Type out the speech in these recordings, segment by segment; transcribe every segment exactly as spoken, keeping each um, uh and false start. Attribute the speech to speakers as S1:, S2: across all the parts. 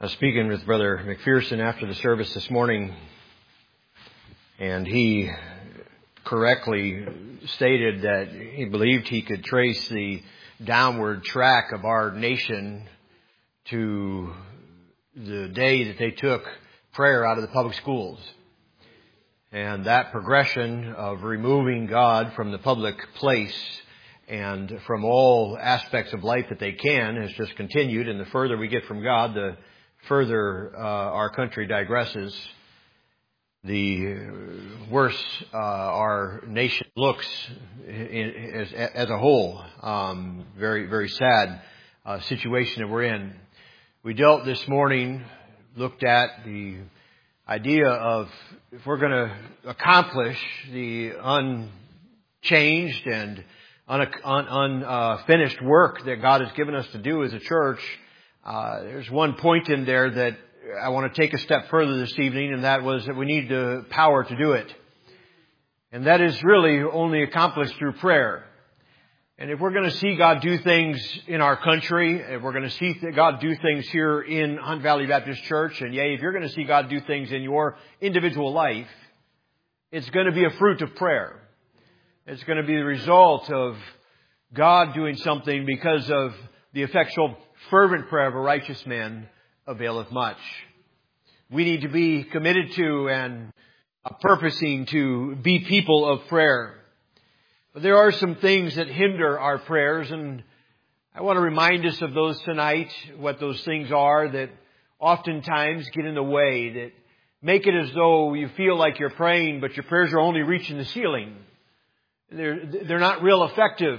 S1: I was speaking with Brother McPherson after the service this morning, and he correctly stated that he believed he could trace the downward track of our nation to the day that they took prayer out of the public schools. And that progression of removing God from the public place and from all aspects of life that they can has just continued. And the further we get from God, the further uh, our country digresses, the worse uh, our nation looks in, as, as a whole. Um, very, very sad uh, situation that we're in. We dealt this morning, looked at the idea of if we're going to accomplish the unchanged and unfinished un, un, uh, work that God has given us to do as a church, uh, there's one point in there that I want to take a step further this evening, and that was that we need the power to do it. And that is really only accomplished through prayer. And if we're going to see God do things in our country, if we're going to see God do things here in Hunt Valley Baptist Church, and yea, if you're going to see God do things in your individual life, it's going to be a fruit of prayer. It's going to be the result of God doing something because of the effectual, fervent prayer of a righteous man availeth much. We need to be committed to and purposing to be people of prayer. But there are some things that hinder our prayers, and I want to remind us of those tonight, what those things are that oftentimes get in the way, that make it as though you feel like you're praying, but your prayers are only reaching the ceiling. They're, they're not real effective.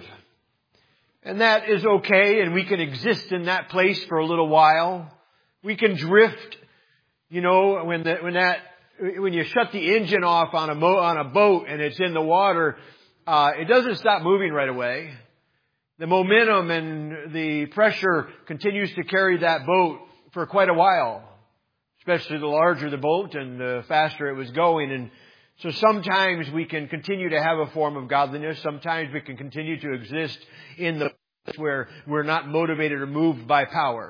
S1: And that is okay, and we can exist in that place for a little while. We can drift, you know, when the, when that, when you shut the engine off on a mo, on a boat and it's in the water, uh, it doesn't stop moving right away. The momentum and the pressure continues to carry that boat for quite a while, especially the larger the boat and the faster it was going. And so sometimes we can continue to have a form of godliness. Sometimes we can continue to exist in the place where we're not motivated or moved by power.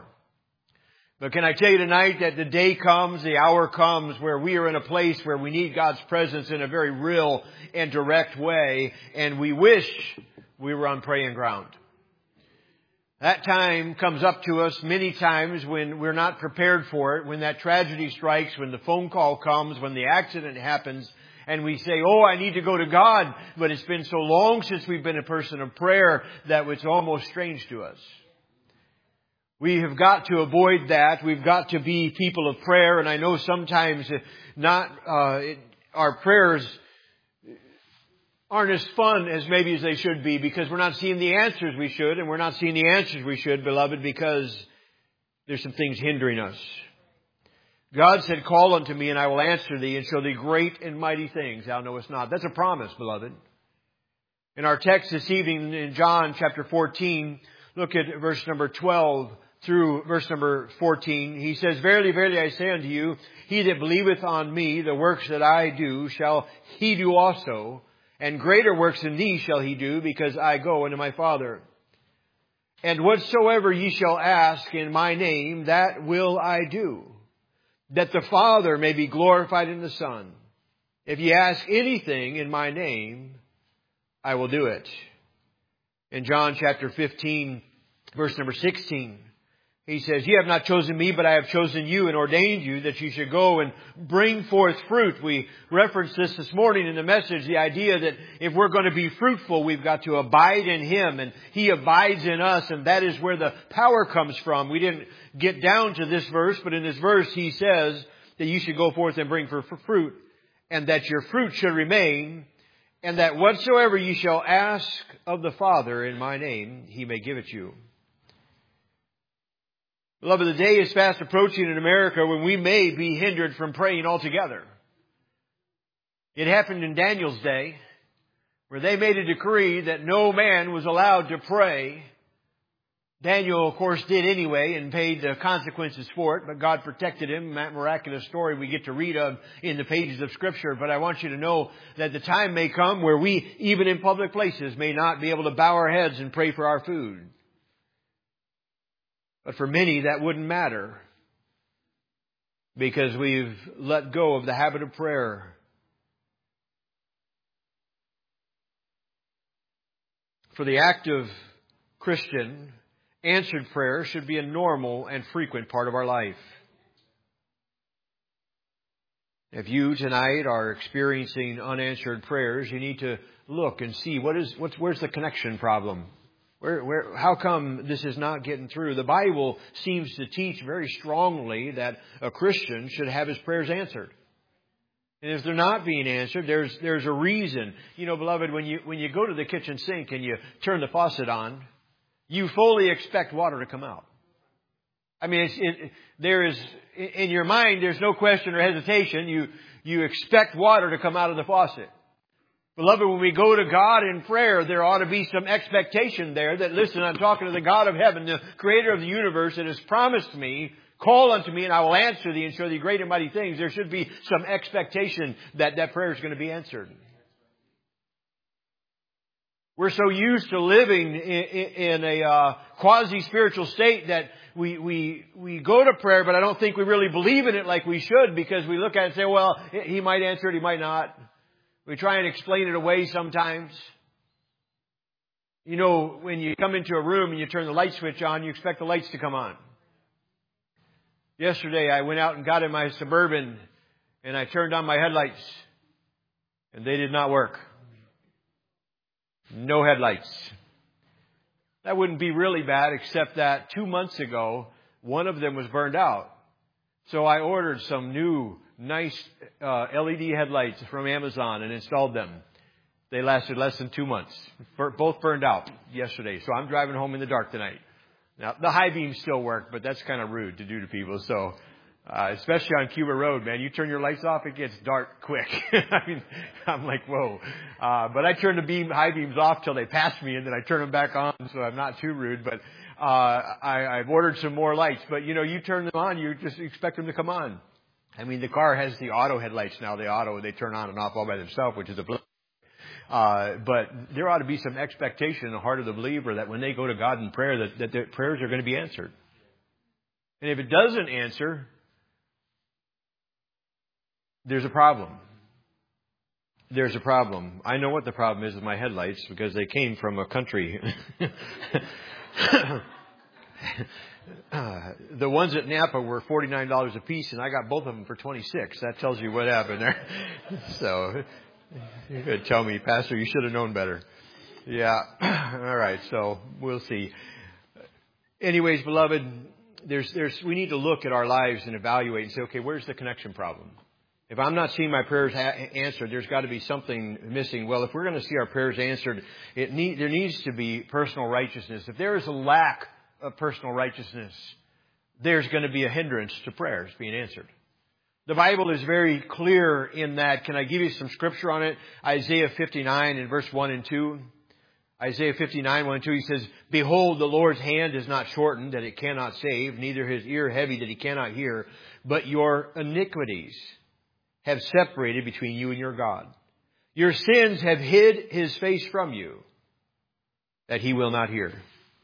S1: But can I tell you tonight that the day comes, the hour comes where we are in a place where we need God's presence in a very real and direct way, and we wish we were on praying ground. That time comes up to us many times when we're not prepared for it, when that tragedy strikes, when the phone call comes, when the accident happens, and we say, oh, I need to go to God, but it's been so long since we've been a person of prayer that it's almost strange to us. We have got to avoid that. We've got to be people of prayer. And I know sometimes not uh, it, our prayers aren't as fun as maybe as they should be because we're not seeing the answers we should. And we're not seeing the answers we should, beloved, because there's some things hindering us. God said, call unto me and I will answer thee and show thee great and mighty things thou knowest not. That's a promise, beloved. In our text this evening in John chapter fourteen, look at verse number twelve. Through verse number fourteen, he says, Verily, verily, I say unto you, he that believeth on me, the works that I do, shall he do also, and greater works than these shall he do, because I go unto my Father. And whatsoever ye shall ask in my name, that will I do, that the Father may be glorified in the Son. If ye ask anything in my name, I will do it. In John chapter fifteen, verse number sixteen, he says, Ye have not chosen me, but I have chosen you and ordained you that you should go and bring forth fruit. We referenced this this morning in the message, the idea that if we're going to be fruitful, we've got to abide in Him and He abides in us, and that is where the power comes from. We didn't get down to this verse, but in this verse He says that you should go forth and bring forth fruit, and that your fruit should remain, and that whatsoever ye shall ask of the Father in my name, He may give it you. Beloved, the day is fast approaching in America when we may be hindered from praying altogether. It happened in Daniel's day, where they made a decree that no man was allowed to pray. Daniel, of course, did anyway and paid the consequences for it, but God protected him. That miraculous story we get to read of in the pages of Scripture. But I want you to know that the time may come where we, even in public places, may not be able to bow our heads and pray for our food. But for many, that wouldn't matter. because we've let go of the habit of prayer. For the active Christian, answered prayer should be a normal and frequent part of our life. If you tonight are experiencing unanswered prayers, you need to look and see what is what's where's the connection problem. Where where how come this is not getting through? The Bible seems to teach very strongly that a Christian should have his prayers answered. And if they're not being answered, there's there's a reason. You know, beloved, when you when you go to the kitchen sink and you turn the faucet on, you fully expect water to come out. I mean, it's, it, there is, in your mind, there's no question or hesitation. You, you expect water to come out of the faucet. Beloved, when we go to God in prayer, there ought to be some expectation there that, listen, I'm talking to the God of heaven, the creator of the universe that has promised me, call unto me and I will answer thee and show thee great and mighty things. There should be some expectation that that prayer is going to be answered. We're so used to living in, in a uh, quasi-spiritual state that we, we, we go to prayer, but I don't think we really believe in it like we should, because we look at it and say, well, he might answer it, he might not. We try and explain it away sometimes. You know, when you come into a room and you turn the light switch on, you expect the lights to come on. Yesterday, I went out and got in my Suburban and I turned on my headlights and they did not work. No headlights. That wouldn't be really bad, except that two months ago, one of them was burned out. So I ordered some new, nice uh, L E D headlights from Amazon and installed them. They lasted less than two months. Both burned out yesterday. So I'm driving home in the dark tonight. Now, the high beams still work, but that's kind of rude to do to people. So, uh, especially on Cuba Road, man, you turn your lights off, it gets dark quick. I mean, I'm like, whoa. Uh, but I turn the beam, high beams off till they pass me, and then I turn them back on, so I'm not too rude. But, uh, I, I've ordered some more lights. But, you know, you turn them on, you just expect them to come on. I mean, the car has the auto headlights now. The auto, they turn on and off all by themselves, which is a blessing. Uh, but there ought to be some expectation in the heart of the believer that when they go to God in prayer, that, that their prayers are going to be answered. And if it doesn't answer, there's a problem. There's a problem. I know what the problem is with my headlights because they came from a country. uh, the ones at Napa were forty-nine dollars a piece, and I got both of them for twenty-six dollars. That tells you what happened there. So you could tell me, Pastor, you should have known better. Yeah. All right. So we'll see. Anyways, beloved, there's, there's, we need to look at our lives and evaluate and say, okay, where's the connection problem? If I'm not seeing my prayers ha- answered, there's got to be something missing. Well, if we're going to see our prayers answered, it need, there needs to be personal righteousness. If there is a lack of personal righteousness, there's going to be a hindrance to prayers being answered. The Bible is very clear in that. Can I give you some scripture on it? Isaiah fifty-nine in verse one and two. Isaiah fifty-nine, one and two, he says, Behold, the Lord's hand is not shortened that it cannot save, neither his ear heavy that he cannot hear, but your iniquities have separated between you and your God. Your sins have hid his face from you, that he will not hear.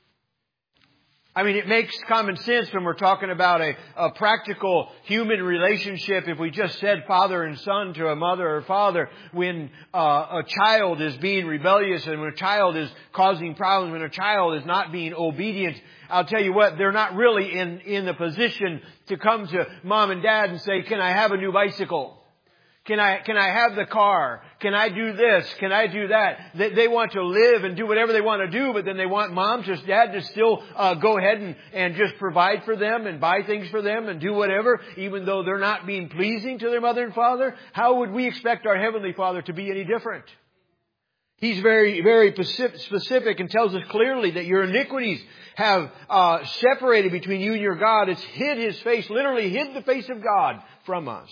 S1: I mean, it makes common sense when we're talking about a, a practical human relationship. If we just said father and son to a mother or father, when uh, a child is being rebellious and when a child is causing problems, when a child is not being obedient, I'll tell you what, they're not really in, in the position to come to mom and dad and say, can I have a new bicycle? Can I, can I have the car? Can I do this? Can I do that? They, they want to live and do whatever they want to do, but then they want mom, just dad to still uh, go ahead and, and just provide for them and buy things for them and do whatever, even though they're not being pleasing to their mother and father. How would we expect our Heavenly Father to be any different? He's very, very specific and tells us clearly that your iniquities have uh, separated between you and your God. It's hid his face, literally hid the face of God from us.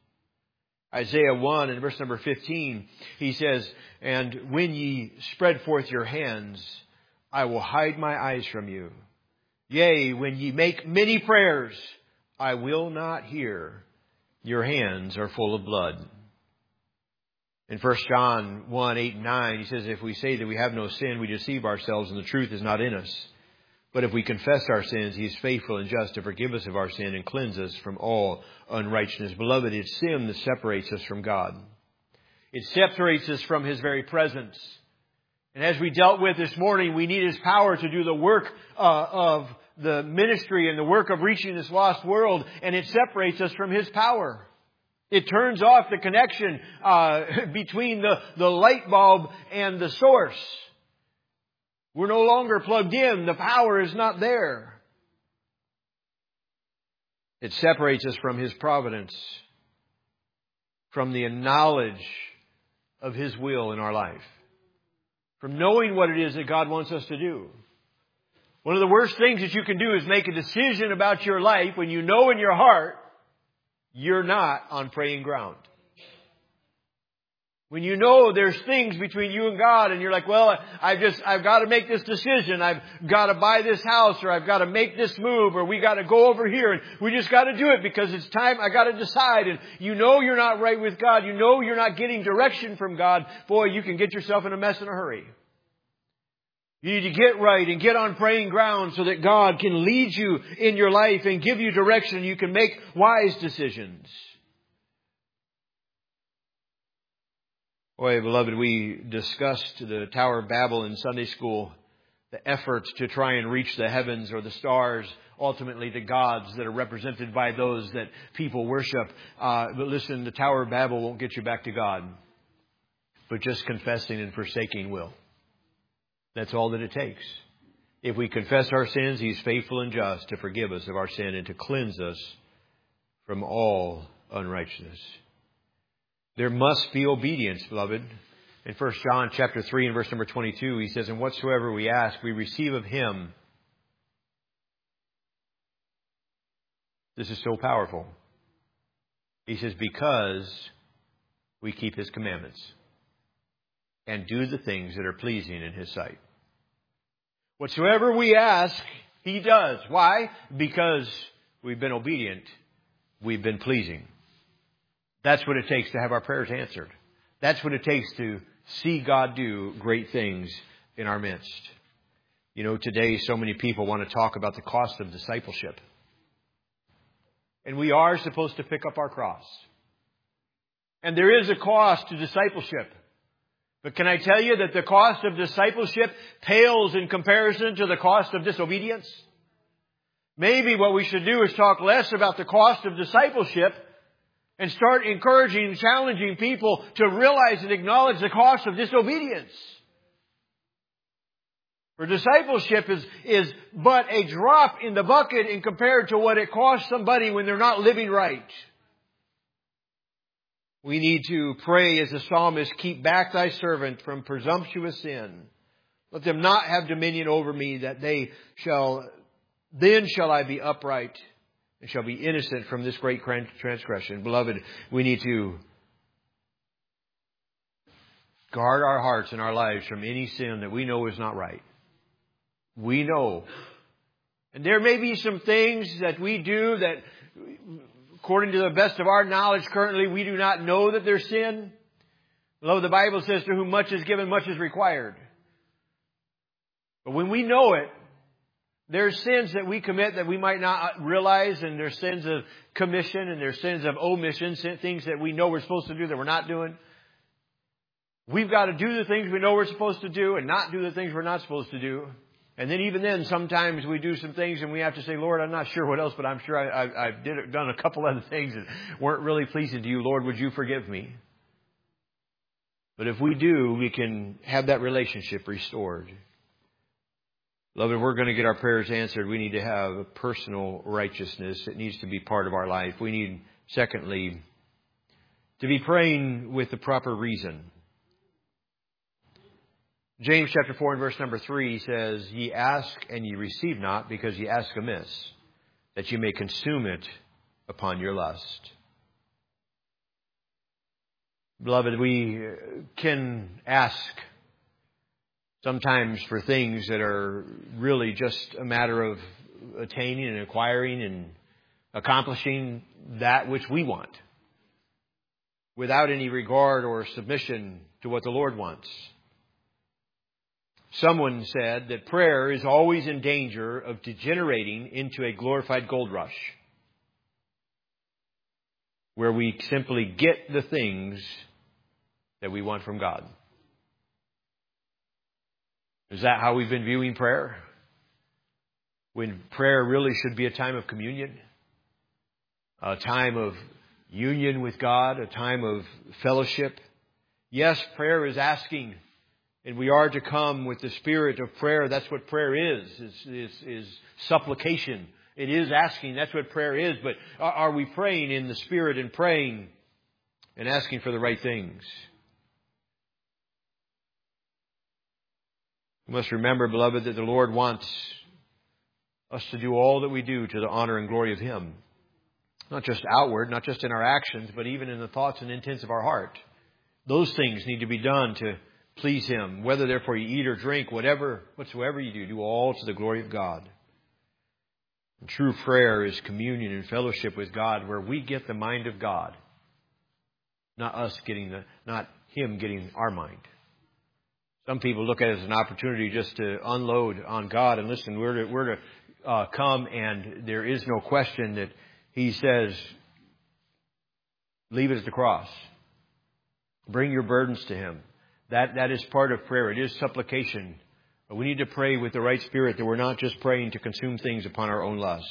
S1: Isaiah one and verse number fifteen, he says, And when ye spread forth your hands, I will hide my eyes from you. Yea, when ye make many prayers, I will not hear. Your hands are full of blood. In First John one, eight and nine, he says, If we say that we have no sin, we deceive ourselves and the truth is not in us. But if we confess our sins, He is faithful and just to forgive us of our sin and cleanse us from all unrighteousness. Beloved, it's sin that separates us from God. It separates us from His very presence. And as we dealt with this morning, we need His power to do the work uh, of the ministry and the work of reaching this lost world. And it separates us from His power. It turns off the connection uh, between the, the light bulb and the source. We're no longer plugged in. The power is not there. It separates us from His providence, from the knowledge of His will in our life, from knowing what it is that God wants us to do. One of the worst things that you can do is make a decision about your life when you know in your heart you're not on praying ground. When you know there's things between you and God and you're like, well, I've just, I've got to make this decision. I've got to buy this house, or I've got to make this move, or we got to go over here and we just got to do it because it's time. I got to decide. And you know you're not right with God. You know you're not getting direction from God. Boy, you can get yourself in a mess in a hurry. You need to get right and get on praying ground so that God can lead you in your life and give you direction. You can make wise decisions. Boy, beloved, we discussed the Tower of Babel in Sunday school, the efforts to try and reach the heavens or the stars, ultimately the gods that are represented by those that people worship. Uh, but listen, the Tower of Babel won't get you back to God, but just confessing and forsaking will. That's all that it takes. If we confess our sins, He's faithful and just to forgive us of our sin and to cleanse us from all unrighteousness. There must be obedience, beloved. In First John chapter three and verse number twenty-two, he says, and whatsoever we ask, we receive of Him. This is so powerful. He says, because we keep His commandments and do the things that are pleasing in His sight. Whatsoever we ask, He does. Why? Because we've been obedient. We've been pleasing. That's what it takes to have our prayers answered. That's what it takes to see God do great things in our midst. You know, today so many people want to talk about the cost of discipleship. And we are supposed to pick up our cross. And there is a cost to discipleship. But can I tell you that the cost of discipleship pales in comparison to the cost of disobedience? Maybe what we should do is talk less about the cost of discipleship and start encouraging and challenging people to realize and acknowledge the cost of disobedience. For discipleship is, is but a drop in the bucket in compared to what it costs somebody when they're not living right. We need to pray as the psalmist, keep back thy servant from presumptuous sin. Let them not have dominion over me, that they shall, then shall I be upright and shall be innocent from this great transgression. Beloved, we need to guard our hearts and our lives from any sin that we know is not right. We know. And there may be some things that we do that, according to the best of our knowledge currently, we do not know that they're sin. Lo, the Bible says, to whom much is given, much is required. But when we know it, there's sins that we commit that we might not realize, and there's sins of commission, and there's sins of omission, things that we know we're supposed to do that we're not doing. We've got to do the things we know we're supposed to do and not do the things we're not supposed to do. And then even then, sometimes we do some things and we have to say, Lord, I'm not sure what else, but I'm sure I, I, I've did, done a couple other things that weren't really pleasing to you. Lord, would you forgive me? But if we do, we can have that relationship restored. Beloved, if we're going to get our prayers answered, we need to have a personal righteousness. It needs to be part of our life. We need, secondly, to be praying with the proper reason. James chapter four and verse number three says, ye ask and ye receive not, because ye ask amiss, that ye may consume it upon your lust. Beloved, we can ask sometimes for things that are really just a matter of attaining and acquiring and accomplishing that which we want, without any regard or submission to what the Lord wants. Someone said that prayer is always in danger of degenerating into a glorified gold rush, where we simply get the things that we want from God. Is that how we've been viewing prayer? When prayer really should be a time of communion, a time of union with God, a time of fellowship. Yes, prayer is asking, and we are to come with the spirit of prayer. That's what prayer is, is, is, is supplication. It is asking. That's what prayer is. But are, are we praying in the spirit and praying and asking for the right things? We must remember, beloved, that the Lord wants us to do all that we do to the honor and glory of Him. Not just outward, not just in our actions, but even in the thoughts and intents of our heart. Those things need to be done to please Him. Whether therefore you eat or drink, whatever, whatsoever you do, do all to the glory of God. And true prayer is communion and fellowship with God, where we get the mind of God. Not us getting the, not Him getting our mind. Some people look at it as an opportunity just to unload on God. And listen, we're to, we're to uh, come, and there is no question that He says, leave it at the cross. Bring your burdens to Him. That that is part of prayer. It is supplication. But we need to pray with the right spirit, that we're not just praying to consume things upon our own lust.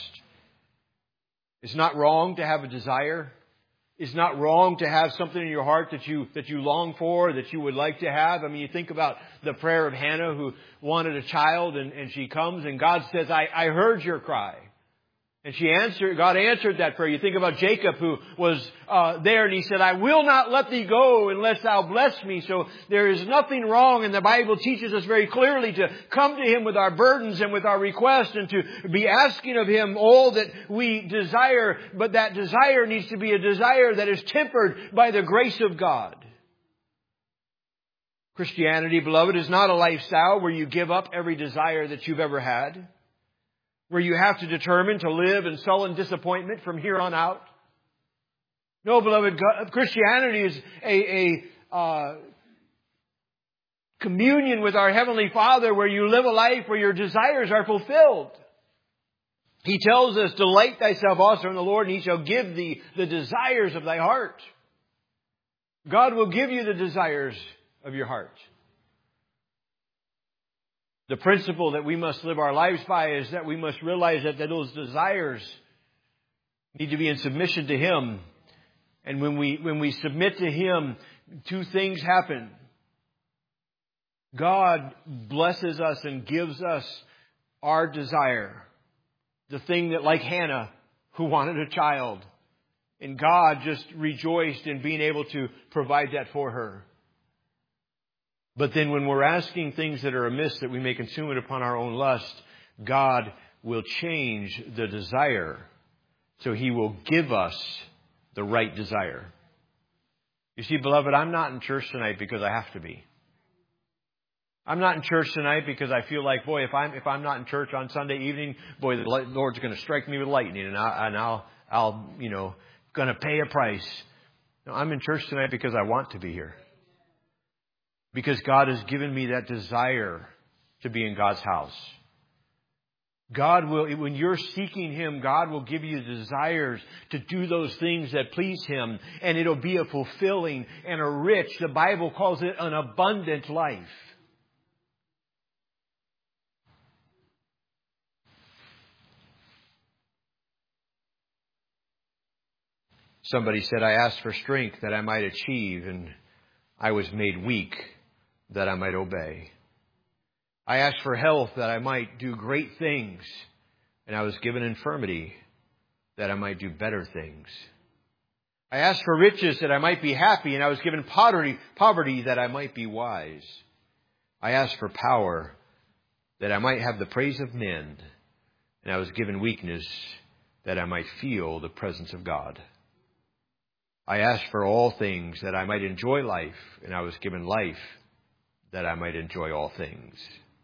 S1: It's not wrong to have a desire. It's not wrong to have something in your heart that you that you long for, that you would like to have. I mean, you think about the prayer of Hannah, who wanted a child, and, and she comes and God says, I, I heard your cry. And she answered, God answered that prayer. You think about Jacob, who was uh, there, and he said, I will not let thee go unless thou bless me. So there is nothing wrong, and the Bible teaches us very clearly to come to Him with our burdens and with our requests, and to be asking of Him all that we desire. But that desire needs to be a desire that is tempered by the grace of God. Christianity, beloved, is not a lifestyle where you give up every desire that you've ever had, where you have to determine to live in sullen disappointment from here on out. No, beloved, Christianity is a, a uh, communion with our Heavenly Father, where you live a life where your desires are fulfilled. He tells us, delight thyself also in the Lord, and He shall give thee the desires of thy heart. God will give you the desires of your heart. The principle that we must live our lives by is that we must realize that, that those desires need to be in submission to Him. And when we, when we submit to Him, two things happen. God blesses us and gives us our desire. The thing that, like Hannah, who wanted a child, and God just rejoiced in being able to provide that for her. But then when we're asking things that are amiss, that we may consume it upon our own lust, God will change the desire. So He will give us the right desire. You see, beloved, I'm not in church tonight because I have to be. I'm not in church tonight because I feel like, boy, if I'm if I'm not in church on Sunday evening, boy, the Lord's going to strike me with lightning, and, I, and I'll I'll you know going to pay a price. No, I'm in church tonight because I want to be here. Because God has given me that desire to be in God's house. God will, when you're seeking Him, God will give you desires to do those things that please Him. And it'll be a fulfilling and a rich, the Bible calls it an abundant life. Somebody said, I asked for strength that I might achieve, and I was made weak that I might obey. I asked for health that I might do great things, and I was given infirmity that I might do better things. I asked for riches that I might be happy, and I was given poverty, poverty that I might be wise. I asked for power that I might have the praise of men, and I was given weakness that I might feel the presence of God. I asked for all things that I might enjoy life, and I was given life that I might enjoy all things.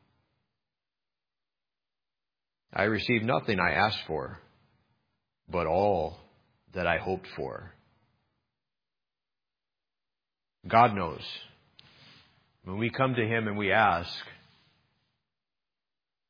S1: I received nothing I asked for, but all that I hoped for. God knows. When we come to Him and we ask,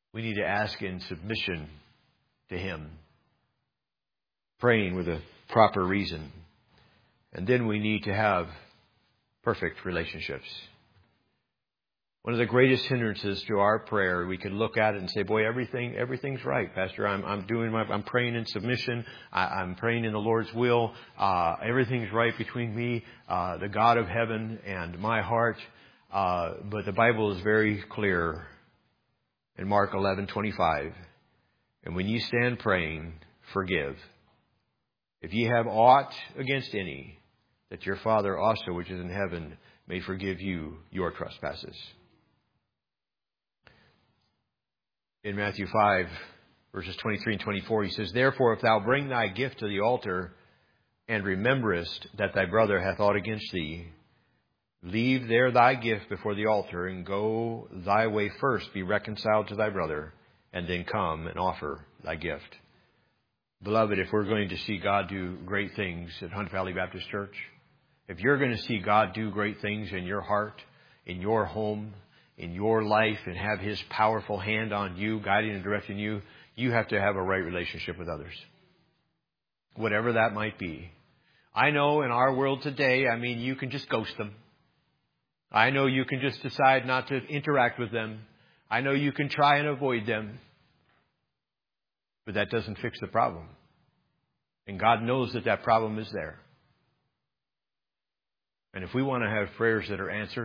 S1: We need to ask in submission to Him, praying with a proper reason. And then we need to have perfect relationships. One of the greatest hindrances to our prayer, we could look at it and say, boy, everything, everything's right, Pastor. I'm, I'm doing my, I'm praying in submission. I, I'm praying in the Lord's will. Uh, everything's right between me, uh, the God of heaven, and my heart. Uh, but the Bible is very clear in Mark eleven twenty-five. And when you stand praying, forgive. If ye have aught against any, that your Father also, which is in heaven, may forgive you your trespasses. In Matthew five, verses twenty-three and twenty-four, he says, Therefore, if thou bring thy gift to the altar, and rememberest that thy brother hath aught against thee, leave there thy gift before the altar, and go thy way first, be reconciled to thy brother, and then come and offer thy gift. Beloved, if we're going to see God do great things at Hunt Valley Baptist Church, if you're going to see God do great things in your heart, in your home, in your life, and have His powerful hand on you, guiding and directing you, you have to have a right relationship with others. Whatever that might be. I know in our world today, I mean, you can just ghost them. I know you can just decide not to interact with them. I know you can try and avoid them. But that doesn't fix the problem. And God knows that that problem is there. And if we want to have prayers that are answered,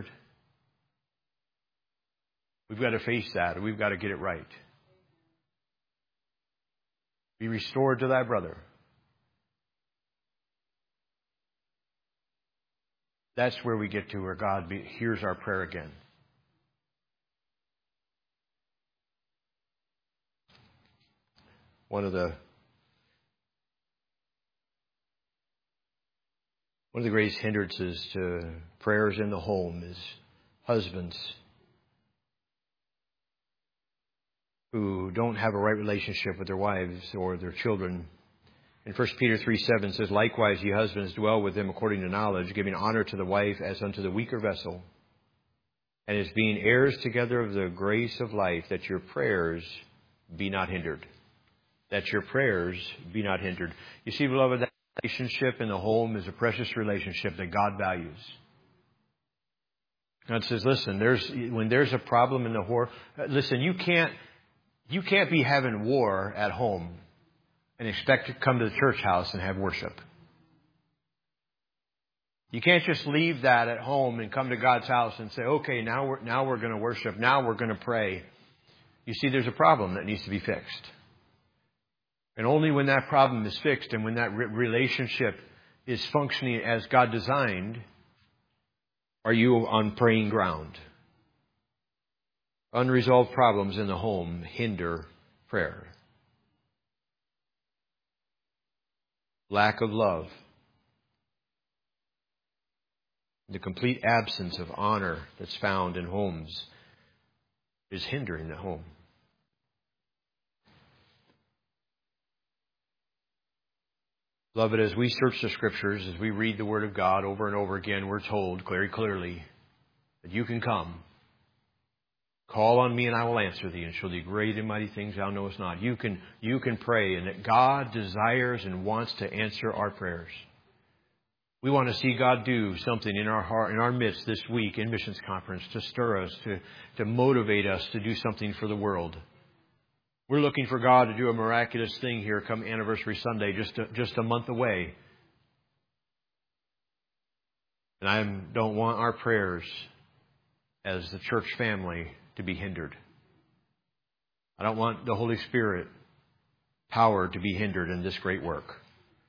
S1: we've got to face that, and we've got to get it right. Be restored to thy brother. That's where we get to where God be, hears our prayer again. One of the one of the greatest hindrances to prayers in the home is husbands who don't have a right relationship with their wives or their children. In First Peter three seven says, Likewise, ye husbands, dwell with them according to knowledge, giving honor to the wife as unto the weaker vessel, and as being heirs together of the grace of life, that your prayers be not hindered. That your prayers be not hindered. You see, beloved, that relationship in the home is a precious relationship that God values. God says, listen, there's when there's a problem in the home, listen, you can't you can't be having war at home and expect to come to the church house and have worship. You can't just leave that at home and come to God's house and say, okay, now we're now we're going to worship, now we're going to pray. You see, there's a problem that needs to be fixed. And only when that problem is fixed and when that re- relationship is functioning as God designed, are you on praying ground. Unresolved problems in the home hinder prayer. Lack of love. The complete absence of honor that's found in homes is hindering the home. Beloved, as we search the Scriptures, as we read the Word of God over and over again, we're told very clearly that you can come. Call on me and I will answer thee and show thee great and mighty things thou knowest not. You can, you can pray, and that God desires and wants to answer our prayers. We want to see God do something in our heart, in our midst this week in Missions Conference to stir us, to, to motivate us to do something for the world. We're looking for God to do a miraculous thing here come Anniversary Sunday, just a, just a month away. And I don't want our prayers as the church family to be hindered. I don't want the Holy Spirit power to be hindered in this great work.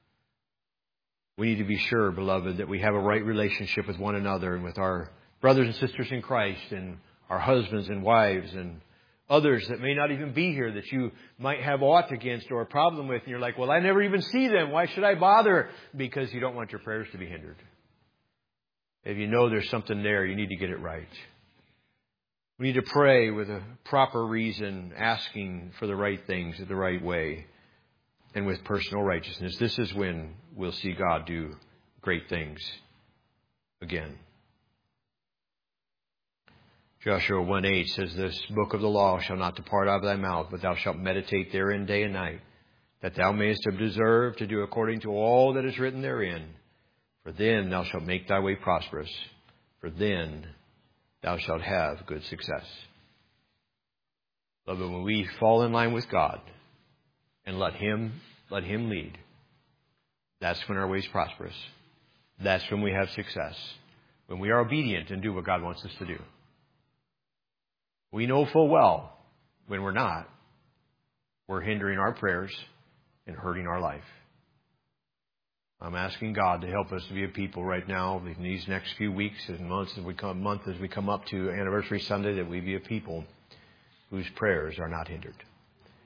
S1: We need to be sure, beloved, that we have a right relationship with one another and with our brothers and sisters in Christ and our husbands and wives and others that may not even be here that you might have aught against or a problem with. And you're like, well, I never even see them. Why should I bother? Because you don't want your prayers to be hindered. If you know there's something there, you need to get it right. We need to pray with a proper reason, asking for the right things the right way, and with personal righteousness. This is when we'll see God do great things again. Joshua one eight says, this book of the law shall not depart out of thy mouth, but thou shalt meditate therein day and night, that thou mayest observe to do according to all that is written therein. For then thou shalt make thy way prosperous. For then thou shalt have good success. Beloved, when we fall in line with God and let Him, let Him lead, that's when our way is prosperous. That's when we have success. When we are obedient and do what God wants us to do. We know full well when we're not, we're hindering our prayers and hurting our life. I'm asking God to help us to be a people right now in these next few weeks and months as we come month as we come up to Anniversary Sunday, that we be a people whose prayers are not hindered.